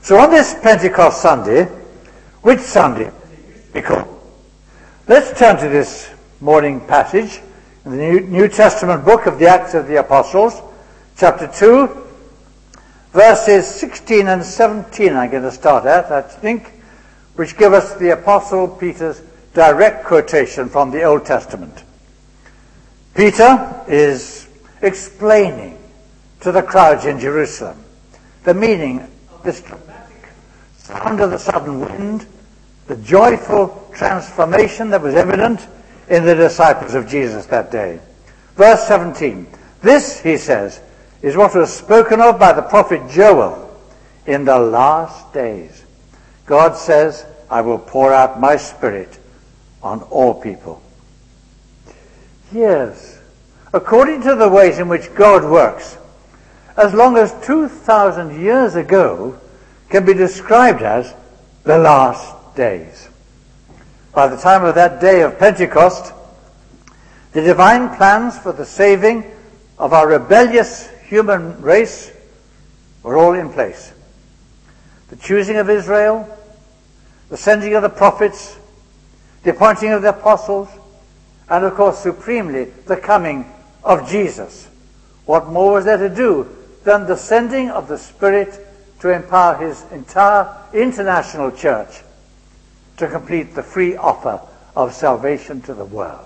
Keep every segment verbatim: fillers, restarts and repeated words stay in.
So on this Pentecost Sunday, which Sunday? Because let's turn to this morning passage in the New, New Testament book of the Acts of the Apostles, chapter two, verses sixteen and seventeen I'm going to start at, I think, which give us the Apostle Peter's direct quotation from the Old Testament. Peter is explaining to the crowds in Jerusalem the meaning of this dramatic sound of the sudden wind, the joyful transformation that was evident in the disciples of Jesus that day. Verse seventeen, this, he says, is what was spoken of by the prophet Joel in the last days. God says, I will pour out my Spirit on all people. Yes, according to the ways in which God works, as long as two thousand years ago can be described as the last days. By the time of that day of Pentecost, the divine plans for the saving of our rebellious human race were all in place. The choosing of Israel, the sending of the prophets, the appointing of the apostles, and of course supremely the coming of Jesus. What more was there to do than the sending of the Spirit to empower his entire international church to complete the free offer of salvation to the world?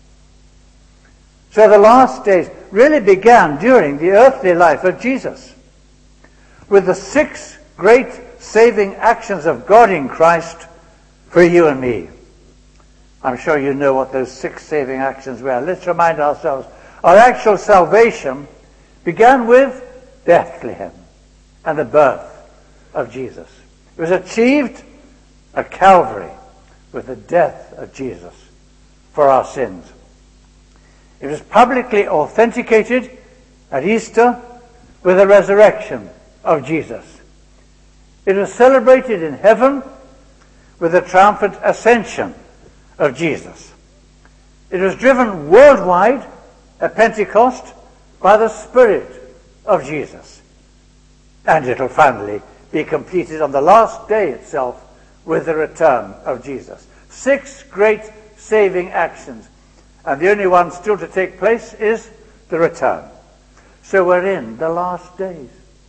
So the last days really began during the earthly life of Jesus, with the six great saving actions of God in Christ for you and me. I'm sure you know what those six saving actions were. Let's remind ourselves. Our actual salvation began with Bethlehem and the birth of Jesus. It was achieved at Calvary with the death of Jesus for our sins. It was publicly authenticated at Easter with the resurrection of Jesus. It was celebrated in heaven with the triumphant ascension of Jesus. It was driven worldwide at Pentecost by the Spirit of Jesus. And it will finally be completed on the last day itself with the return of Jesus. Six great saving actions. And the only one still to take place is the return. So we're in the last days.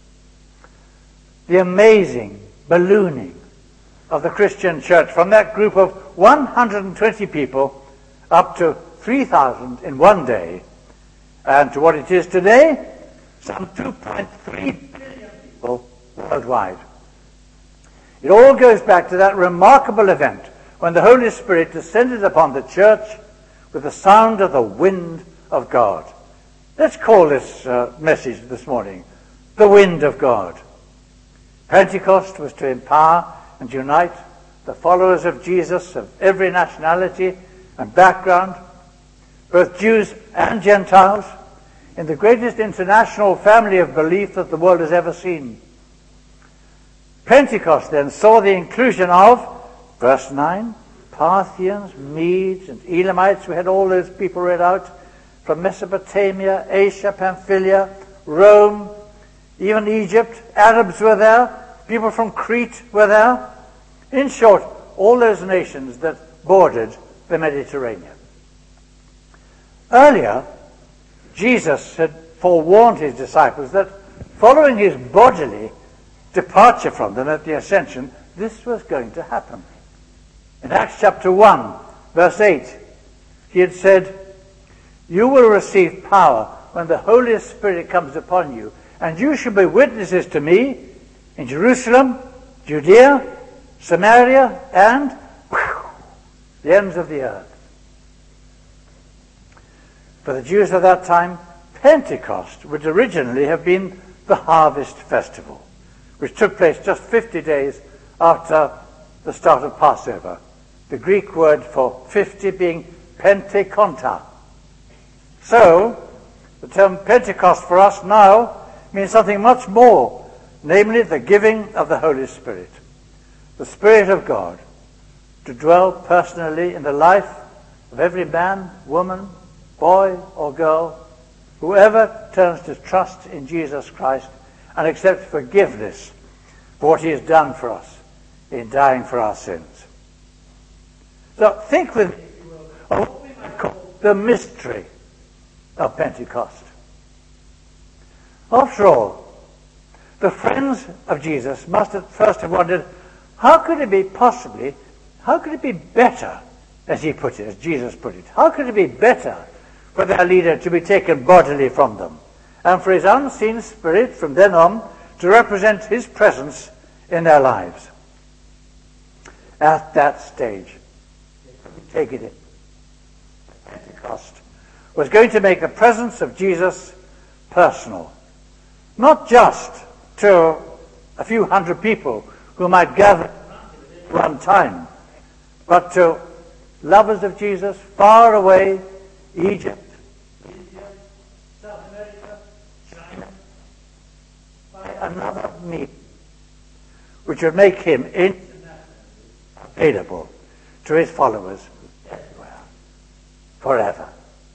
The amazing ballooning of the Christian church from that group of one hundred twenty people up to three thousand in one day, and to what it is today, some two point three billion people worldwide. It all goes back to that remarkable event when the Holy Spirit descended upon the church with the sound of the wind of God. Let's call this uh, message this morning, the wind of God. Pentecost was to empower and unite the followers of Jesus of every nationality and background, both Jews and Gentiles, in the greatest international family of belief that the world has ever seen. Pentecost then saw the inclusion of, verse nine, Parthians, Medes, and Elamites. We had all those people read out from Mesopotamia, Asia, Pamphylia, Rome, even Egypt. Arabs were there. People from Crete were there. In short, all those nations that bordered the Mediterranean. Earlier, Jesus had forewarned his disciples that following his bodily departure from them at the ascension, this was going to happen. In Acts chapter one, verse eight, he had said, you will receive power when the Holy Spirit comes upon you, and you shall be witnesses to me in Jerusalem, Judea, Samaria, and whew, the ends of the earth. For the Jews of that time, Pentecost would originally have been the harvest festival, which took place just fifty days after the start of Passover. The Greek word for fifty being Pentekonta. So, the term Pentecost for us now means something much more, namely the giving of the Holy Spirit, the Spirit of God, to dwell personally in the life of every man, woman, boy or girl, whoever turns to trust in Jesus Christ and accepts forgiveness for what he has done for us in dying for our sins. So think with me of what we might call the mystery of Pentecost. After all, the friends of Jesus must at first have wondered, how could it be possibly, how could it be better, as he put it, as Jesus put it, how could it be better for their leader to be taken bodily from them, and for his unseen spirit from then on to represent his presence in their lives? At that stage, take it in, Pentecost was going to make the presence of Jesus personal, not just to a few hundred people who might gather at one time, but to lovers of Jesus far away, Egypt, India, South America, China, by another means, which would make him internationally available to his followers everywhere, forever.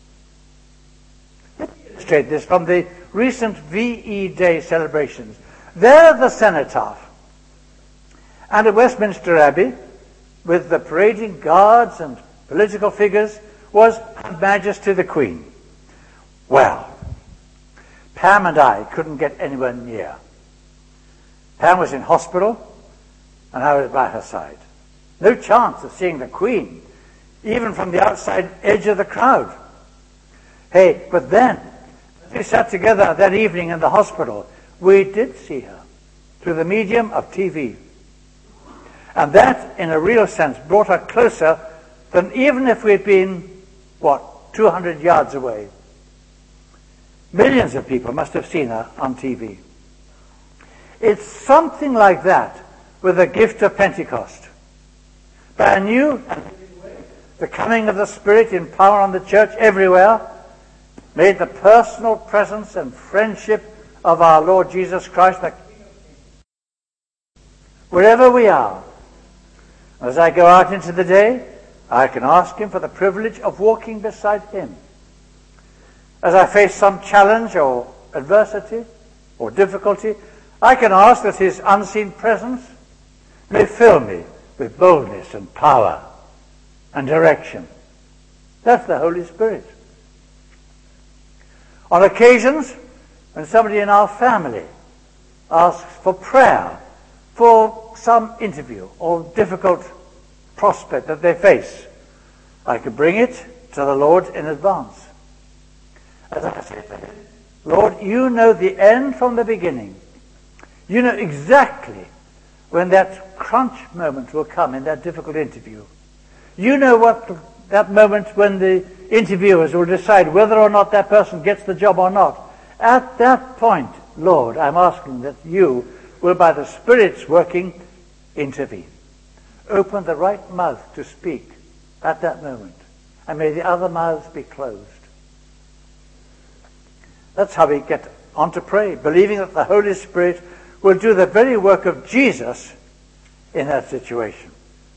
Let me illustrate this from the recent V E Day celebrations. There at the cenotaph and at Westminster Abbey, with the parading guards and political figures, was Her Majesty the Queen. Well, Pam and I couldn't get anywhere near. Pam was in hospital, and I was by her side. No chance of seeing the Queen, even from the outside edge of the crowd. Hey, but then, as we sat together that evening in the hospital, we did see her through the medium of T V. And that, in a real sense, brought her closer than even if we'd been, what, two hundred yards away. Millions of people must have seen her on T V. It's something like that with the gift of Pentecost. But I knew the coming of the Spirit in power on the church everywhere made the personal presence and friendship of our Lord Jesus Christ the King of Kings. Wherever we are, as I go out into the day, I can ask him for the privilege of walking beside him. As I face some challenge or adversity or difficulty, I can ask that his unseen presence may fill me with boldness and power and direction. That's the Holy Spirit. On occasions, when somebody in our family asks for prayer for some interview or difficult prospect that they face, I could bring it to the Lord in advance. As I say to him, Lord, you know the end from the beginning. You know exactly when that crunch moment will come in that difficult interview. You know what that moment when the interviewers will decide whether or not that person gets the job or not. At that point, Lord, I'm asking that you will, by the Spirit's working, intervene. Open the right mouth to speak at that moment, and may the other mouths be closed. That's how we get on to pray, believing that the Holy Spirit will do the very work of Jesus in that situation.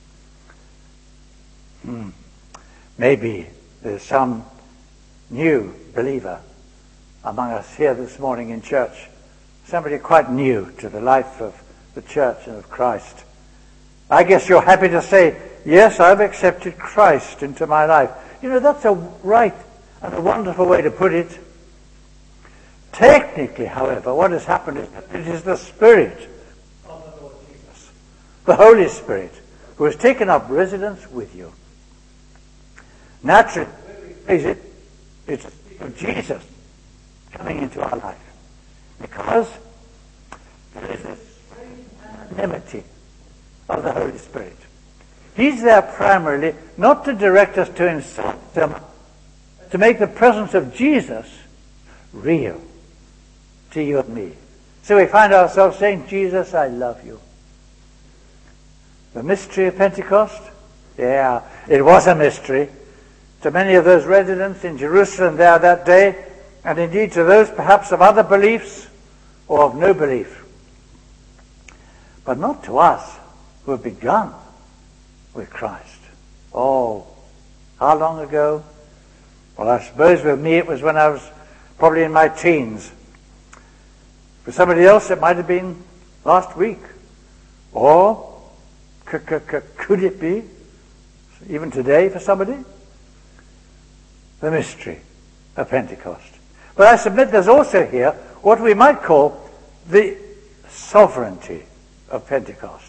Hmm. Maybe there's some new believer among us here this morning in church, somebody quite new to the life of the church and of Christ. I guess you're happy to say, yes, I've accepted Christ into my life. You know, that's a right and a wonderful way to put it. Technically, however, what has happened is that it is the Spirit of the Lord Jesus, the Holy Spirit, who has taken up residence with you. Naturally, is it? It's of Jesus coming into our life, because there is a strange anonymity of the Holy Spirit. He's there primarily not to direct us to himself, to make the presence of Jesus real to you and me. So we find ourselves saying, Jesus, I love you. The mystery of Pentecost? Yeah, it was a mystery to many of those residents in Jerusalem there that day, and indeed to those perhaps of other beliefs or of no belief. But not to us who have begun with Christ. Oh, how long ago? Well, I suppose with me it was when I was probably in my teens. For somebody else it might have been last week Or c- c- c- could it be, even today for somebody, the mystery of Pentecost? But I submit there's also here what we might call the sovereignty of Pentecost.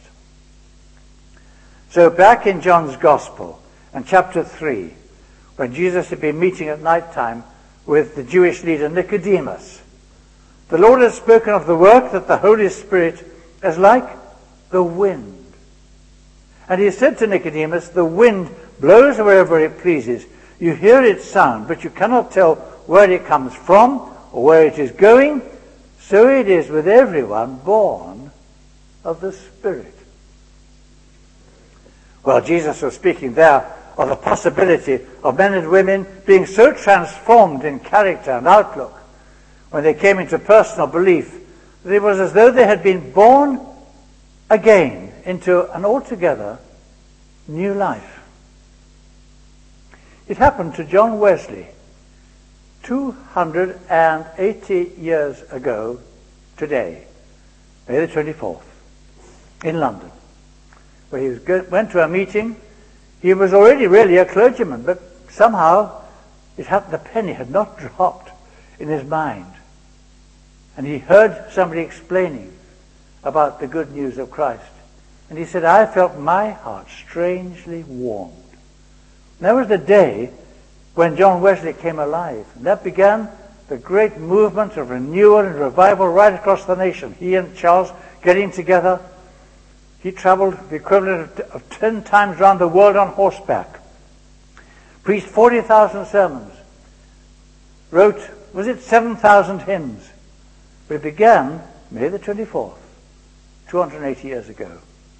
So back in John's Gospel, in chapter three, when Jesus had been meeting at night time with the Jewish leader Nicodemus, the Lord has spoken of the work that the Holy Spirit is like the wind. And he said to Nicodemus, the wind blows wherever it pleases. You hear its sound, but you cannot tell where it comes from or where it is going. So it is with everyone born of the Spirit. Well, Jesus was speaking there of the possibility of men and women being so transformed in character and outlook when they came into personal belief that it was as though they had been born again into an altogether new life. It happened to John Wesley two hundred eighty years ago today, May the twenty-fourth, in London, where he was go- went to a meeting. He was already really a clergyman, but somehow it happened the penny had not dropped in his mind. And he heard somebody explaining about the good news of Christ. And he said, I felt my heart strangely warmed. And that was the day when John Wesley came alive. And that began the great movement of renewal and revival right across the nation. He and Charles getting together. He traveled the equivalent of, of ten times around the world on horseback. Preached forty thousand sermons. Wrote, was it seven thousand hymns? We began May the twenty-fourth, two hundred eighty years ago.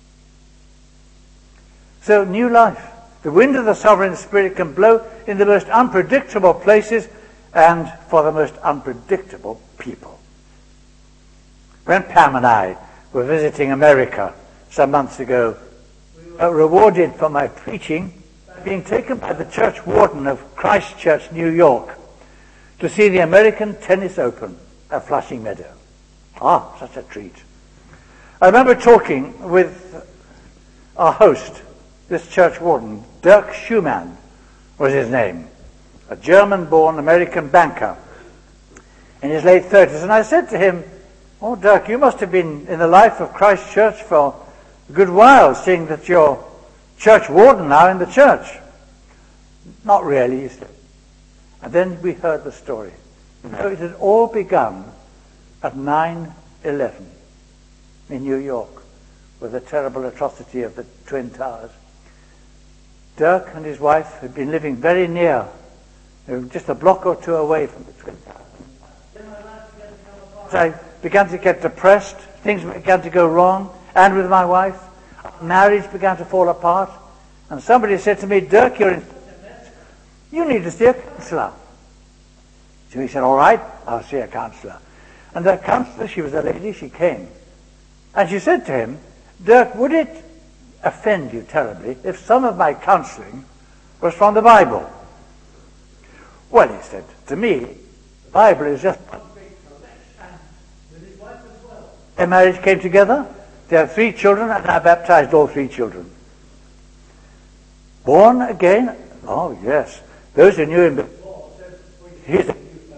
So, new life. The wind of the sovereign Spirit can blow in the most unpredictable places and for the most unpredictable people. When Pam and I were visiting America some months ago, we were rewarded for my preaching by being taken by the church warden of Christ Church, New York, to see the American Tennis Open at Flushing Meadow. Ah, such a treat. I remember talking with our host, this church warden, Dirk Schumann was his name, a German-born American banker in his late thirties. And I said to him, oh, Dirk, you must have been in the life of Christ Church for a good while, seeing that you're church warden now in the church. Not really, he said. And then we heard the story. So it had all begun at nine eleven in New York with the terrible atrocity of the Twin Towers. Dirk and his wife had been living very near, just a block or two away from the Twin Towers. I began to get depressed, things began to go wrong, and with my wife, marriage began to fall apart, and somebody said to me, Dirk, you're in such a mess, you need to see a counselor. So he said, all right, I'll see a counselor. And that counselor, she was a lady, she came. And she said to him, Dirk, would it offend you terribly if some of my counseling was from the Bible? Well, he said, to me, the Bible is just one big collection. With his wife as well. Their marriage came together. They have three children, and I baptized all three children. Born again? Oh, yes. Those who knew him before said, he's a new person.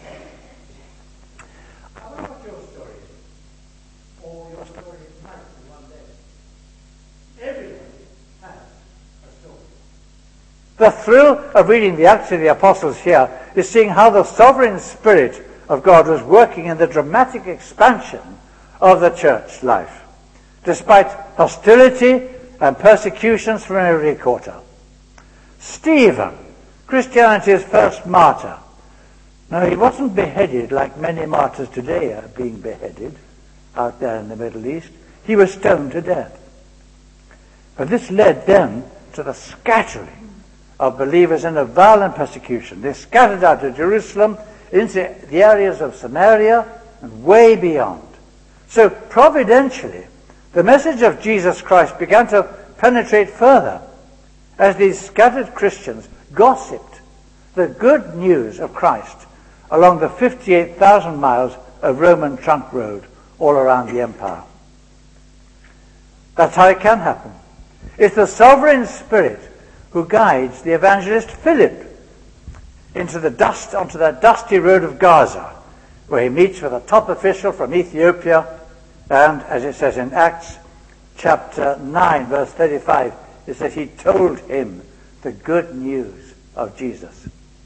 I wonder what your story is. Or your story might be one day. Everybody has a story. The thrill of reading the Acts of the Apostles here is seeing how the sovereign Spirit of God was working in the dramatic expansion of the church life, despite hostility and persecutions from every quarter. Stephen, Christianity's first martyr. Now, he wasn't beheaded like many martyrs today are being beheaded out there in the Middle East. He was stoned to death. But this led then to the scattering of believers in a violent persecution. They scattered out of Jerusalem into the areas of Samaria and way beyond. So providentially, the message of Jesus Christ began to penetrate further as these scattered Christians gossiped the good news of Christ along the fifty-eight thousand miles of Roman trunk road all around the empire. That's how it can happen. It's the sovereign Spirit who guides the evangelist Philip into the dust, onto that dusty road of Gaza, where he meets with a top official from Ethiopia, and as it says in Acts chapter nine, verse thirty-five, it says he told him the good news of Jesus.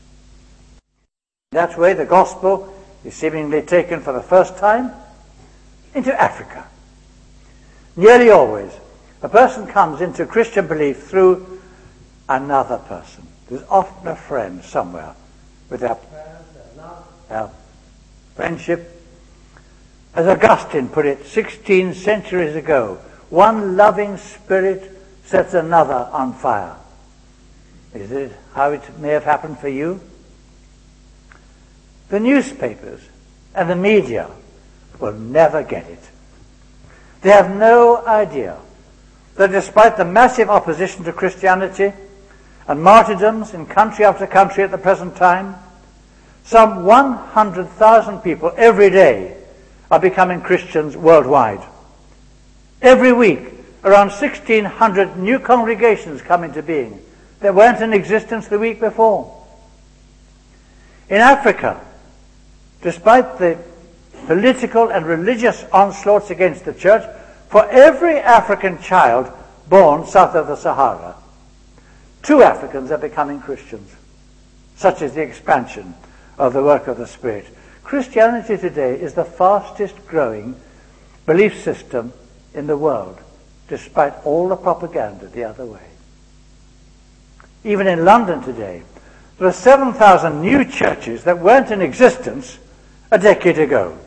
That way the gospel is seemingly taken for the first time into Africa. Nearly always, a person comes into Christian belief through another person. There's often a friend somewhere with their prayers, their love, their friendship. As Augustine put it sixteen centuries ago, one loving spirit sets another on fire. Is it how it may have happened for you? The newspapers and the media will never get it. They have no idea that despite the massive opposition to Christianity and martyrdoms in country after country at the present time, some one hundred thousand people every day are becoming Christians worldwide. Every week, around sixteen hundred new congregations come into being that weren't in existence the week before. In Africa, despite the political and religious onslaughts against the church, for every African child born south of the Sahara, two Africans are becoming Christians. Such is the expansion of the work of the Spirit. Christianity today is the fastest growing belief system in the world, despite all the propaganda the other way. Even in London today, there are seven thousand new churches that weren't in existence a decade ago.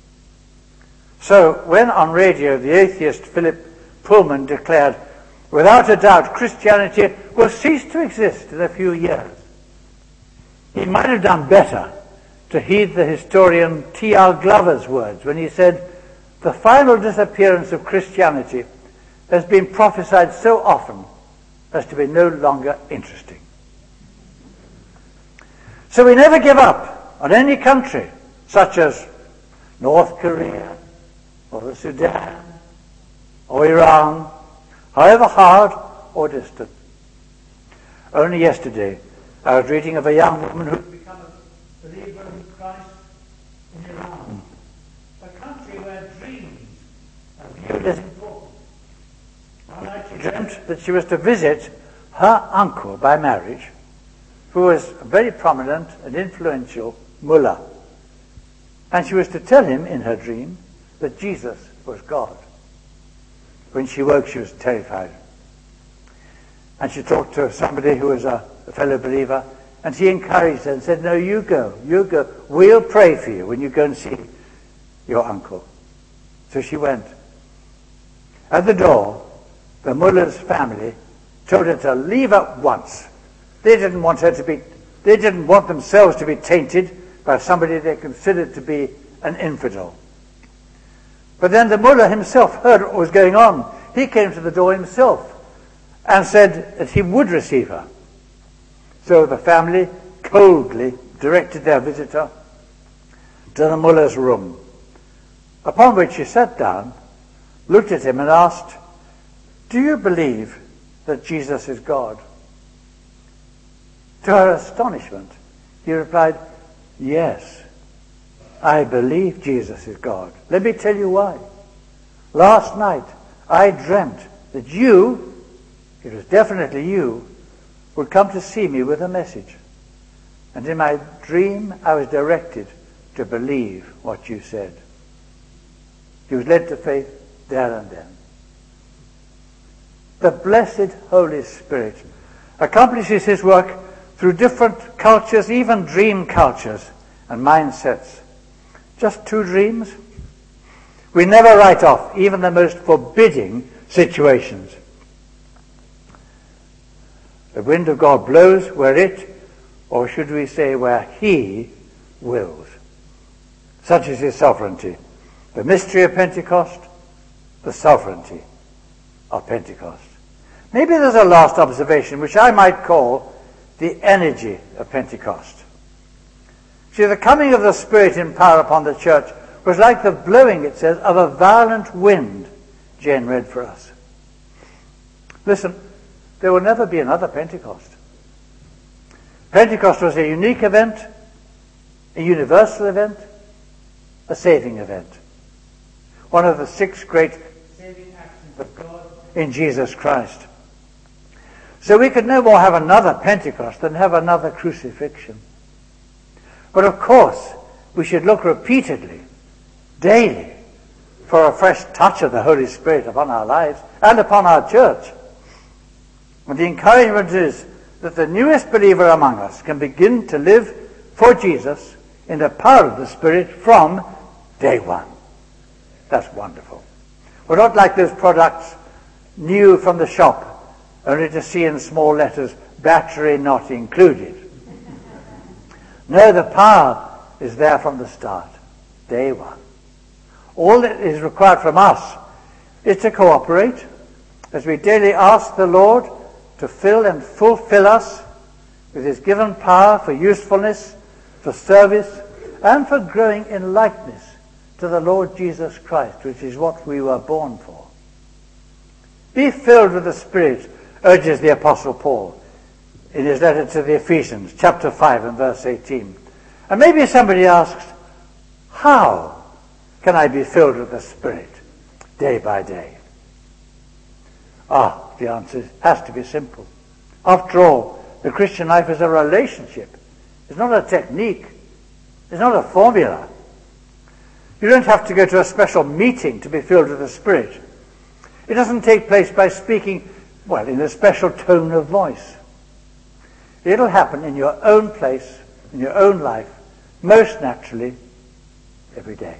So when on radio the atheist Philip Pullman declared, without a doubt Christianity will cease to exist in a few years, he might have done better to heed the historian T R Glover's words when he said, the final disappearance of Christianity has been prophesied so often as to be no longer interesting. So we never give up on any country, such as North Korea, or the Sudan, or Iran, however hard or distant. Only yesterday, I was reading of a young woman who had become a believer in Christ in Iran, a country where dreams are viewed as important. One night she dreamt that she was to visit her uncle by marriage, who was a very prominent and influential mullah. And she was to tell him in her dream that Jesus was God. When she woke, she was terrified. And she talked to somebody who was a, a fellow believer, and he encouraged her and said, no, you go, you go. We'll pray for you when you go and see your uncle. So she went. At the door, the mullah's family told her to leave at once. They didn't want her to be, they didn't want themselves to be tainted by somebody they considered to be an infidel. But then the mullah himself heard what was going on. He came to the door himself and said that he would receive her. So the family coldly directed their visitor to the mullah's room, upon which she sat down, looked at him and asked, do you believe that Jesus is God? To her astonishment, he replied, yes, I believe Jesus is God. Let me tell you why. Last night, I dreamt that you, it was definitely you, would come to see me with a message. And in my dream, I was directed to believe what you said. He was led to faith there and then. The blessed Holy Spirit accomplishes his work through different cultures, even dream cultures and mindsets. Just two dreams? We never write off even the most forbidding situations. The wind of God blows where it, or should we say where he, wills. Such is his sovereignty. The mystery of Pentecost, the sovereignty of Pentecost. Maybe there's a last observation which I might call the energy of Pentecost. See, the coming of the Spirit in power upon the church was like the blowing, it says, of a violent wind, Jane read for us. Listen, there will never be another Pentecost. Pentecost was a unique event, a universal event, a saving event. One of the six great saving actions of God in Jesus Christ. So we could no more have another Pentecost than have another crucifixion. But of course, we should look repeatedly, daily, for a fresh touch of the Holy Spirit upon our lives and upon our church. And the encouragement is that the newest believer among us can begin to live for Jesus in the power of the Spirit from day one. That's wonderful. We're not like those products new from the shop, only to see in small letters, battery not included. No, the power is there from the start, day one. All that is required from us is to cooperate as we daily ask the Lord to fill and fulfill us with his given power for usefulness, for service, and for growing in likeness to the Lord Jesus Christ, which is what we were born for. Be filled with the Spirit, urges the Apostle Paul in his letter to the Ephesians, chapter five and verse eighteen. And maybe somebody asks, how can I be filled with the Spirit day by day? Ah, the answer has to be simple. After all, the Christian life is a relationship. It's not a technique. It's not a formula. You don't have to go to a special meeting to be filled with the Spirit. It doesn't take place by speaking, well, in a special tone of voice. It'll happen in your own place, in your own life, most naturally, every day.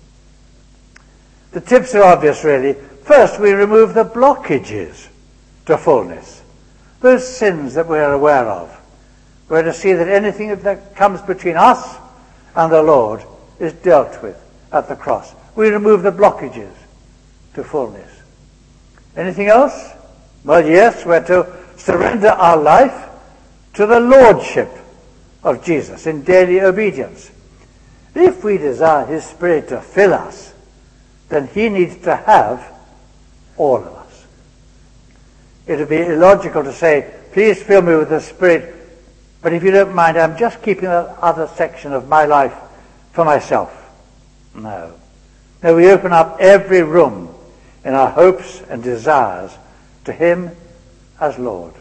The tips are obvious, really. First, we remove the blockages to fullness. Those sins that we're aware of. We're to see that anything that comes between us and the Lord is dealt with at the cross. We remove the blockages to fullness. Anything else? Well, yes, we're to surrender our life to the lordship of Jesus in daily obedience. If we desire his Spirit to fill us, then he needs to have all of us. It would be illogical to say, please fill me with the Spirit, but if you don't mind, I'm just keeping that other section of my life for myself. No. No, we open up every room in our hopes and desires to him as Lord.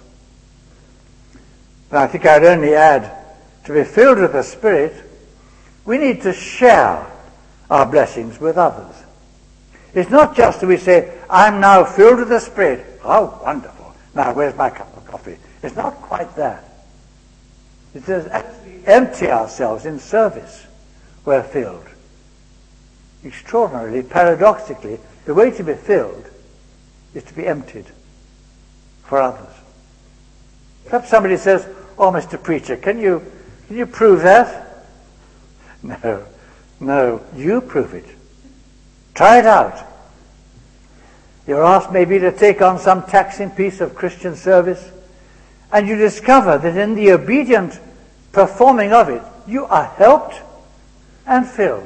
But I think I'd only add, to be filled with the Spirit, we need to share our blessings with others. It's not just that we say, I'm now filled with the Spirit. How wonderful. Now, where's my cup of coffee? It's not quite that. It says, as we empty ourselves in service, we're filled. Extraordinarily, paradoxically, the way to be filled is to be emptied for others. Perhaps somebody says, oh, Mister Preacher, can you, can you prove that? No, no, you prove it. Try it out. You're asked maybe to take on some taxing piece of Christian service, and you discover that in the obedient performing of it, you are helped and filled.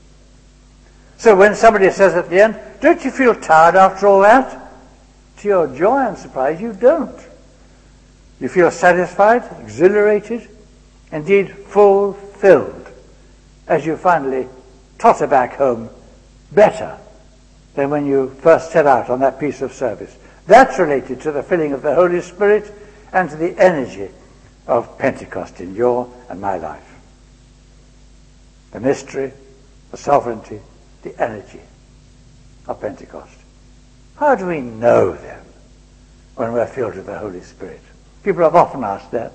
So when somebody says at the end, don't you feel tired after all that? To your joy and surprise, you don't. You feel satisfied, exhilarated, indeed fulfilled, as you finally totter back home better than when you first set out on that piece of service. That's related to the filling of the Holy Spirit and to the energy of Pentecost in your and my life. The mystery, the sovereignty, the energy of Pentecost. How do we know them when we're filled with the Holy Spirit? People have often asked that.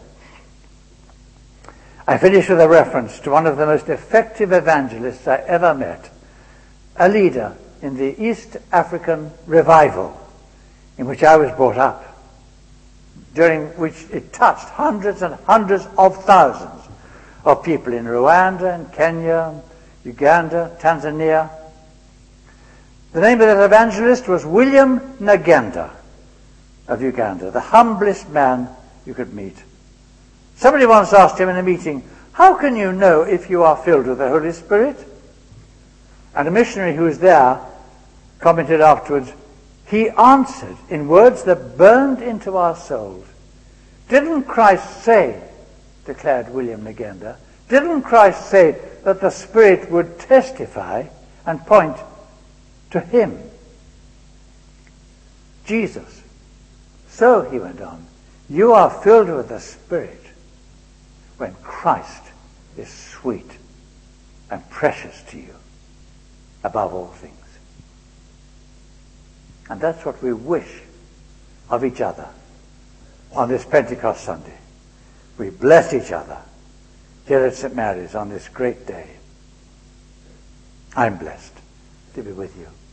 I finish with a reference to one of the most effective evangelists I ever met, a leader in the East African revival in which I was brought up, during which it touched hundreds and hundreds of thousands of people in Rwanda and Kenya, Uganda, Tanzania. The name of that evangelist was William Nagenda of Uganda, the humblest man you could meet. Somebody once asked him in a meeting, how can you know if you are filled with the Holy Spirit? And a missionary who was there commented afterwards, he answered in words that burned into our souls. Didn't Christ say, declared William Legenda, didn't Christ say that the Spirit would testify and point to him? Jesus. So, he went on, you are filled with the Spirit when Christ is sweet and precious to you above all things. And that's what we wish of each other on this Pentecost Sunday. We bless each other here at Saint Mary's on this great day. I'm blessed to be with you.